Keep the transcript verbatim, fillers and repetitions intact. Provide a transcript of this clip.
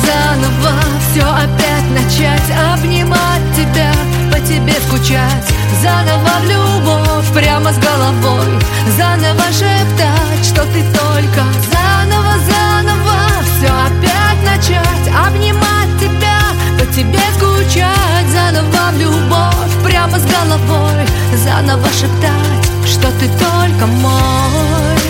заново все опять начать, обнимать тебя, по тебе скучать, заново в любовь, прямо с головой, заново шептать, что ты только, заново, заново все опять начать, обнимать тебя, по тебе скучать, заново в любовь, прямо с головой, заново шептать, что ты только мой.